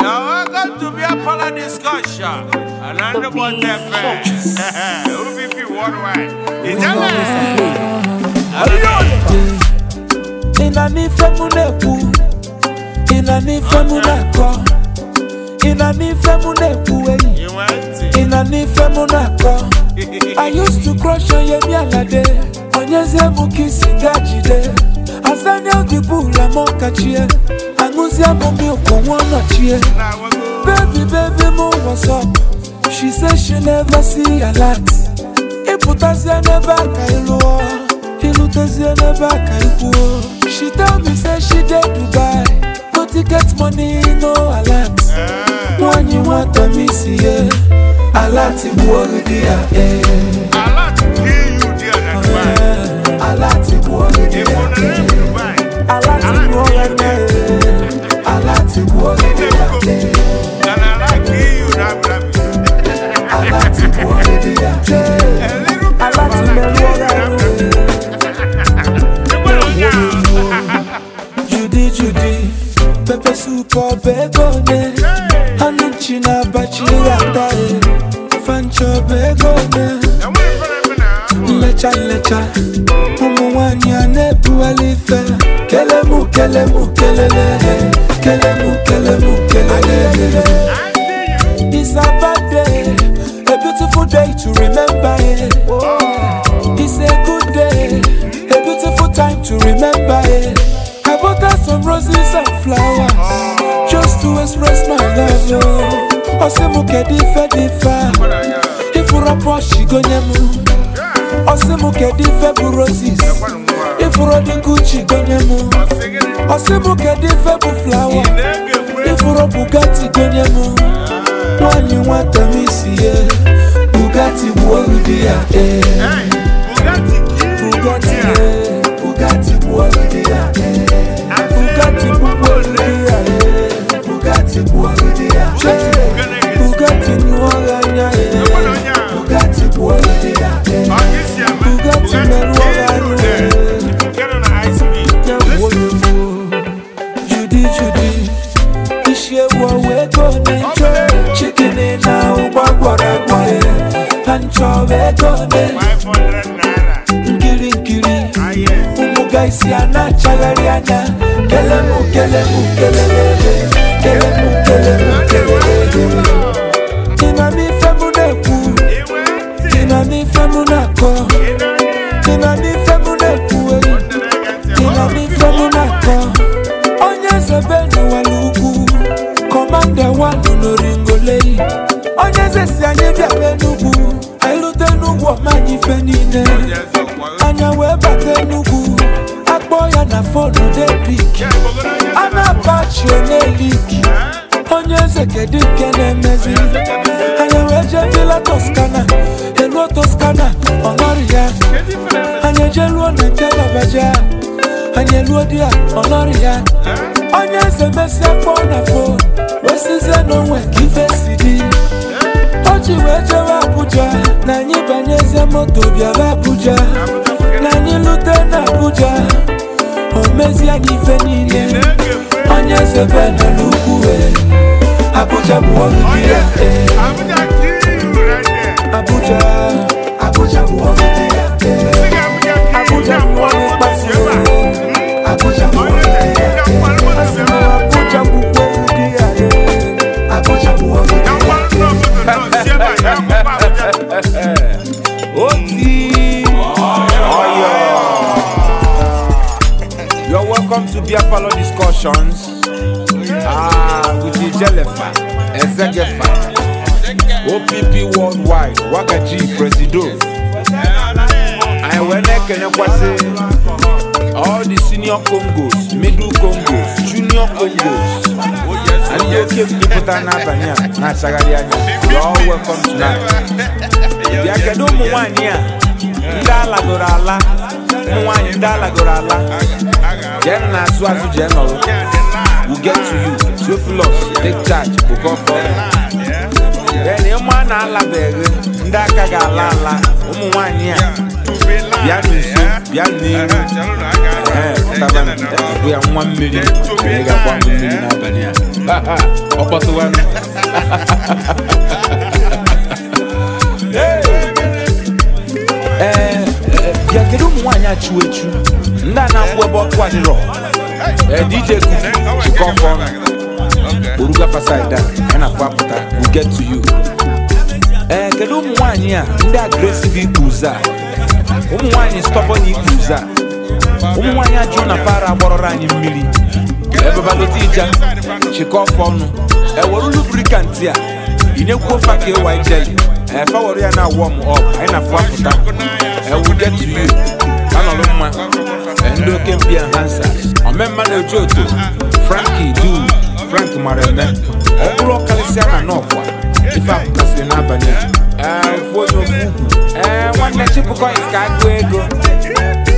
welcome to be a part of discussion. And I'm the one that OPP worldwide. It's I used to crush on your mialade. On your zemu kissing gajide. Azanya gibula mokachie. Anguzia mommy ukwanwa chie. Baby, mo what's up? She says she never see a lot. Iputazia never kailo. Ilutazia never kaipo. She tell me say she did Dubai. No ticket money, no alert. When you want to miss it, I like to work there. I like to hear you there. I like to work there. I like to work there. I like to work there. And I like to hear you now. I like to work there. I like to Judy, Pepe soup or begone. Anuchina bachilata, Fancho begone. Lecha, Umuanya nebu alife. Kelemu, kelele. It's a bad day, a beautiful day to remember it. It's a good day, a beautiful time to remember it. I bought her some roses and flowers just to express my love. Osemuke difa, if you rapport she go nyemu. Osemuke difa roses, if you rode Gucci go nyemu. Osemuke difa flower, if you rode Bugatti go nyemu. When you want to miss it, Bugatti Warrior, Bugatti Warrior. Bugatti New Orleans, Bugatti Judy, Ishe we go chicken in now, Bagwara, Pancho we go Kiri, Umugaisiana, Chagariana, Kelemu. Inami femunako. Onye zebenu walugu. Commander wanu no ringolei. Onye zesi anye bia benugu. Ailute nugu omanyi fenine. Anya webate nugu. Akboya na phone de pick. Ana bachi one liki. Onye zekedi kene mezi. Anya weje villa Toscana. Hello Toscana, Honoria. Anya jelu na tela baja. Anya luodia, Honoria. Anya zemesi akona fo. Wesize no we give CD. Oji weje wa Abuja. Na nyi banyeze moto bia wa Abuja. Na nyi lute na Abuja. Omezi anife nile. Anya zebe na lukuwe. Abuja buwarudia. Abuja buwarudia. Abuja buwarudia. Abuja buwarudia. You're welcome to Biafalo discussions. With the Jelefa, Ezegefa, OPP worldwide, Wagaji, Presido. I went all the senior Congos, middle Congos, junior Congos, and you keep people that you're all welcome tonight. The Academy 1 year, Ndala Gorala, General Swazu General, will get to you. Theophilus, take charge, book off for them. Then you man ala bege, Ndaka Galala, 1 year. Bianu, we are 1 million. We got 1 million. Okotuwan. Ya kedu mwanya chuechu. Nda na kwebo kwa diro. DJ Chikofon. Uruga Fasaida and Apaputa will get to you. Kedu mwanya nda aggressive uza. Mwanya stubborn uza. Mwanya jona para bororani mmili. Everybody teacher Chikofon. Woru lubricant ya. Inekwo fake YJ. Fa woru ya na warm up and Apaputa. Will get to you. Analoma. Endo Kempia Hansa. Omemma no Joto. Frankie do. Frank Mareme. Obulo Kalisiana Nokwa. If I'm passing up and for your food. One that you go is